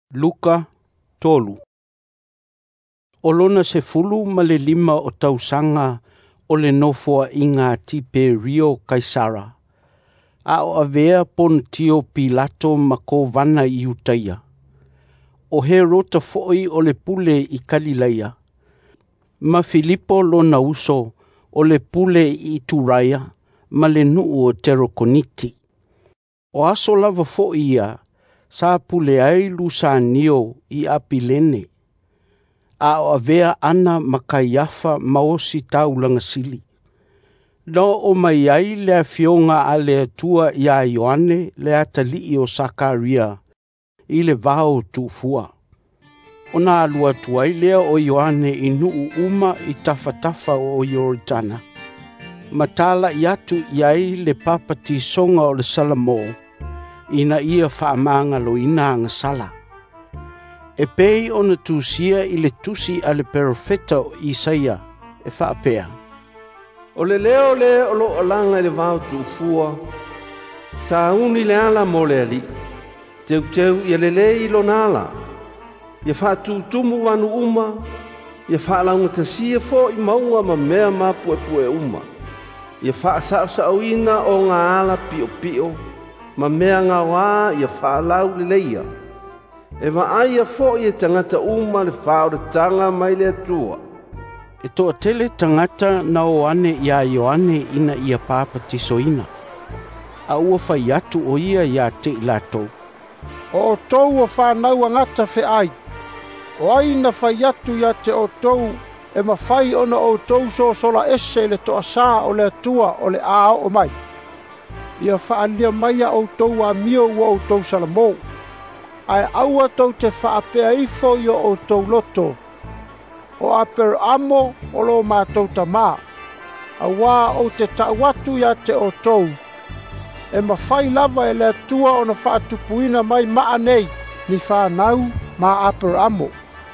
Luka tolu. O lona se fulu ma le 5 o tausanga o le nofoa i ngā Tiberio Kaisara. A o avea Pontio Pilato ma ko vana i utaia. O Herota foi o le pule i Galileia. Ma Filipo lona uso o le pule i Turaia ma le nuu o Terokoniti. O aso lava foi ia sa pule ai Lusanio i Apilene. A o avea ana makaiafa maosi taulanga sili. No o mai ai le fionga a le atua ia Ioane le atali o Sakaria i le vao tufua. O nā alua tuai lea o Ioane i nuu uma i tafatafa o Yoritana. Matala i atu iai le papati songa o le Salamo. Ina ia whaamanga lo ina anga sala. E pei ona tusia i le tusi ale profeta Isaia e whaapea. O le leo le o lo alanga le vau tufua, sa uni le ala mo le ali, teu i le i lo nala, ia whaatutumu wanu uma, ia whaalaunga tasia fo i maunga ma mea ma pue uma, ia whaasasa au ina o ngā ala pio, ma mea ngā wā ia whaalau le leia. E aia fo i tangata uma le whaore tanga mai le atua. E toa tele tangata na o ane ia Ioane ina ia papati soina. A ua whai atu o ia te ilatou. O tou o whanau angata whe ai. O aina whai atu ia te o tou e mawhai ona o tou so sola ese le toa sā o le atua o le ao o mai. Ia whaalia maia o tou a mio o tou Salamo. Ai aua tau te whaapea ifo i o tou loto. O aper amo o lo mātou ta mā. A wā o te tauatu ia te o tou. E mawhai lava e le atua o na whaatupuina mai maa nei ni whanau ma aper amo.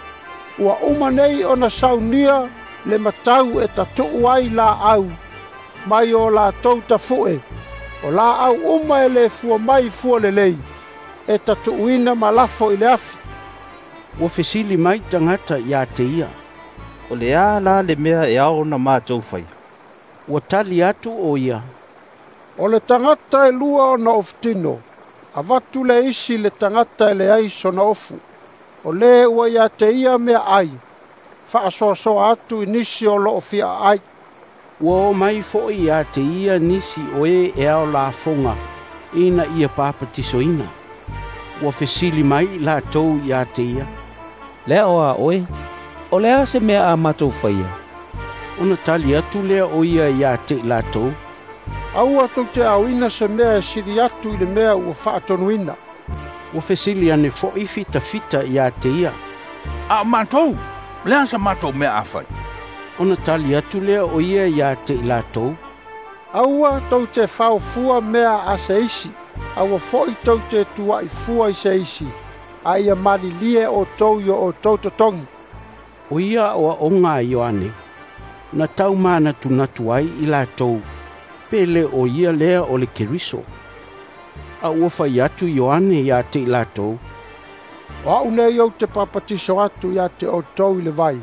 Ua uma nei o na saunia le matau e tatuu ai la au. Mai o la tau ta fue. O la au uma e le fua mai fua le lei. E tatuuina malafo i le afi. Ua fesili mai tangata ia te ia. O le a la le mea e ao na mātou whai. Ua tali atu o ia. O le tangata e lua o na oftino. A watu le isi le tangata e le aiso na ofu. O le ua ia te ia mea ai. Whaasoasoa atu i nisi o lo ofia ai. Ua o mai fo ia te ia nisi o e ao la fonga. Ina ia papati soina. Ua fesili mai la tou ia te ia. Lea oa oe, o lea se mea a mātou whaia. Ona tali atu lea o ia te la tou. Aua tau te auina se mea e siri atu i le mea ua whaatonuina. Ua fesili ane fo i fita ia te ia. A mātou, lea sa mātou mea a whai. Ona tali atu lea o ia te la tou. Aua tau te whaofua mea a se isi. Aua foi tau te tua i fua i se isi. A ia malilie o tau yo o tau totongi. O ia o onga Ioane. Na tau mana tunatu ai i la tou. Pele o ia lea o le keriso. A ua whai atu Ioane ia te la tou. O une iau te papatiso atu ia te o tau i le vai.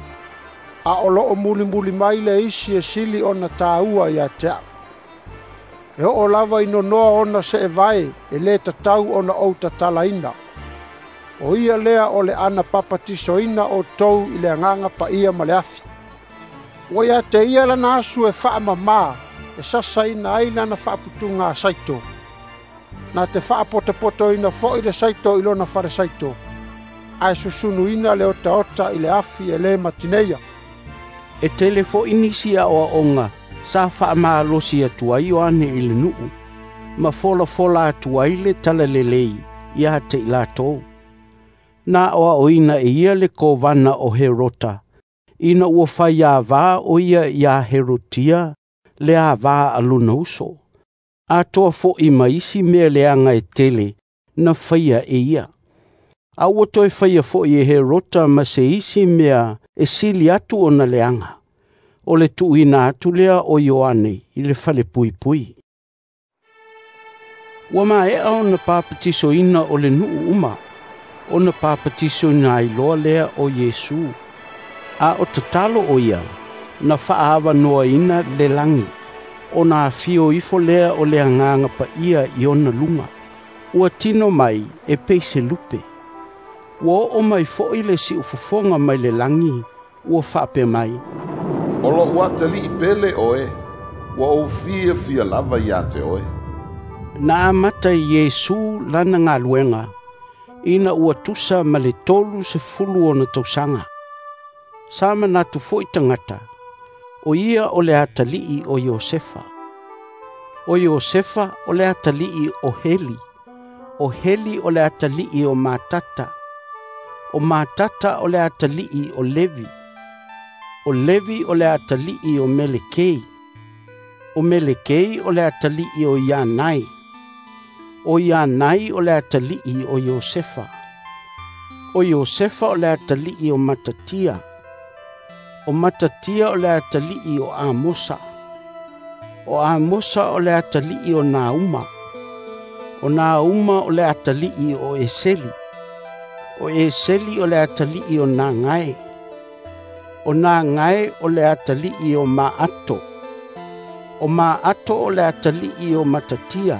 A o loo muli mai le isi e sili o na tāua ia te au. E o lava ino noa ona se e vai e le tatau ona o tatalaina. O ia lea o le ana papatiso ina o tou i le anganga pa ia ma le afi. O ia te ia lana asu e wha mamā e sasa ina aina na whaaputunga saito. Na te whaapotapoto ina fo i le saito ilo na whare saito. Ai susunu ina le ota i le afi e le matineia. E telefo inisia o onga. Sa wha losi atua Ioane i le nuu. Ma fola atua i le tala lelei ia te ilatou. Na oa oina e ia le ko vana o Herota. Ina ua whai a vā o ia Herotia le a vā aluna uso. A toa fo i maisi mea leanga e tele na whaia e ia. A ua toi whaia fo i Herota ma se isi mea e sili atu o na leanga. O le tuina atu lea o Ioane i le whale pui. Ua mai e au na papatiso ina o le nuu uma. ona papatiso na iloa lea o Yesu. A o tatalo o ia, na whaawa noa ina le langi. O na fio ifo lea o lea nganga pa ia i ona lunga. Ua tino mai e peise lupe. Ua o mai fo ile si ufufonga mai le langi, ua whape mai. Olo ua tali i pele oe, ua o fia lava ia te oe. Na amata Yesu lana ngā luenga, ina ua tusa ma le tolu se fulu o na tausanga. Sama natu fo i tangata, o ia o le atalii o Iosefa. O Iosefa o le atalii o Heli. O Heli o le atalii o Matata. O Matata o le atalii o Levi. O Levi o le atalii o Melekei. O Melekei o le atalii o Yanai. O Yanai o le atalii o Iosefa. O Iosefa o le atalii o Matatia. O Matatia o le atalii o Amosa. O Amosa o le atalii o Nauma. O Nauma o le atalii o Eseli. O Eseli o le atalii o Nangai. O Nangai o le atalii o Maato. O Maato o le atalii o Matatia.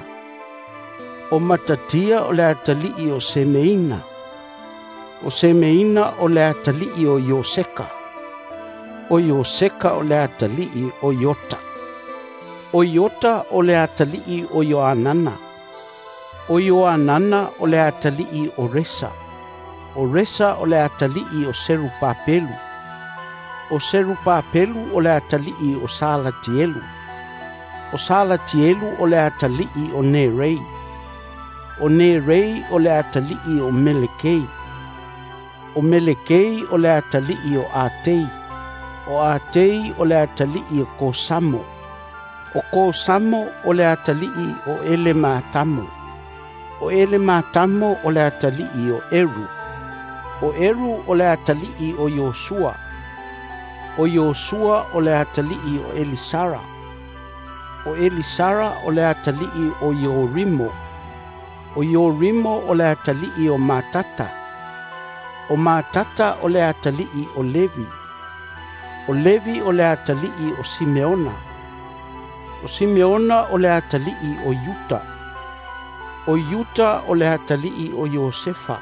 O Matatia o le atalii o Semeina. O Semeina o le atalii o Yoseka. O Yoseka o le atalii o Yota. O Yota o le atalii o Yoanana. O Yoanana o le atalii o Resa. O Resa o le atalii o Serupapelu. O Serupapelu o le atalii o Salatielu. O Salatielu o le atalii o Nerei. O Nerei o le atalii o Melekei. O Melekei o le atalii o Atei. O Atei o le atalii o Kosamo. O Kosamo o le atalii o Elematamo. O Elematamo o le atalii o Eru. O Eru o le atalii o Yosua. O Yosua o le atalii o Elisara. O Elisara o le atalii o Yorimo. O Yorimo o le atalii o Matata. O Matata o le atalii o Levi. O Levi o le atalii o Simeona. O Simeona o le atalii o Yuta. O Yuta o le atalii o Yosefa.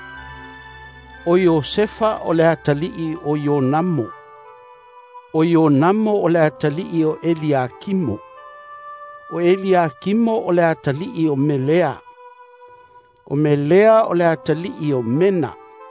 O Yosefa o le atalii o Yonamo. O Yonamo o le atalii o Eliakimo. O Eliakimo o le atalii o Melea. O Melea o le atalii o Mena.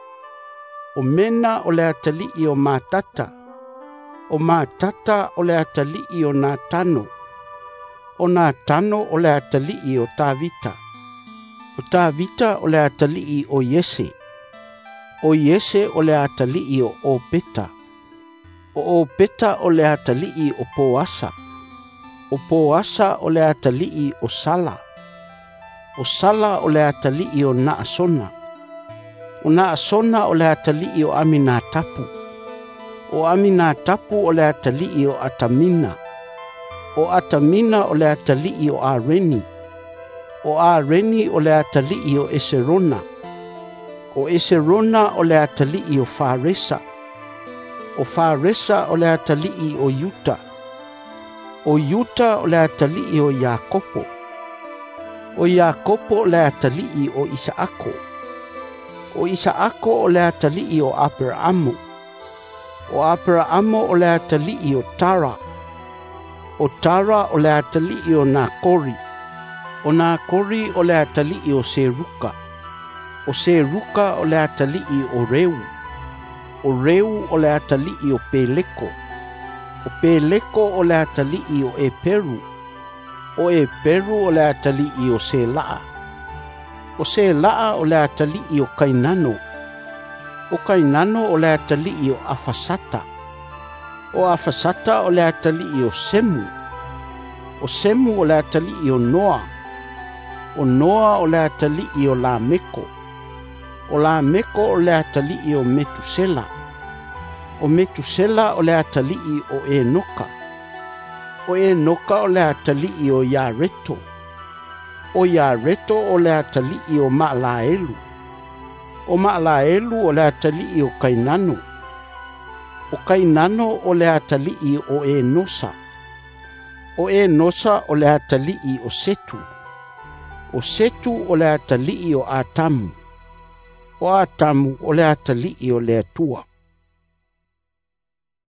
O Mena o le atalii o Matata. O Matata o le atalii o Natano. O Natano o le atalii o Tavita. O Tavita o le atalii o Yese. O Yese o le atalii o Opeta. O Opeta o le atalii o Poasa. O Poasa o le atalii o Sala. O Sala o le atalii o Naasona. O Naasona o le atalii o Aminatapu. O Aminatapu o le atalii o Atamina. O Atamina o le atalii o Areni. O Areni o le atalii o Eserona. O Eserona o le atalii o Faresa. O Faresa o le atalii o Yuta. O Yuta o le atalii o Yakopo. O Yakopo o le atalii o Isaako. O Isaako o le atalii o Abraamu. O Abraamu o le atalii o Tara. O Tara o le atalii o Nakori. O Nakori o le atalii o Seruka. O Seruka o le atalii o Reu. O Reu o le atalii o Peleko. O Peleko o le atalii o Eperu. O Eperu o le atalii o Selaa. O Selaa o le atalii o Kainano. O Kainano o le atalii o Afasata. O Afasata o le atalii o Semu. O Semu o le atalii o Noa. O Noa o le atalii o Lameko. O Lameko o le atalii o Metusela. O Metusela o le atalii o Enoka. O Enoka o le atalii o Yareto. O Yareto o le atalii o Malaelu. O Maalaelu o le atalii o Kainano. O Kainano o le atalii o Enosa. O Enosa o le atalii o Setu. O Setu o le atalii o Atamu. O Atamu o le atalii o le Atua.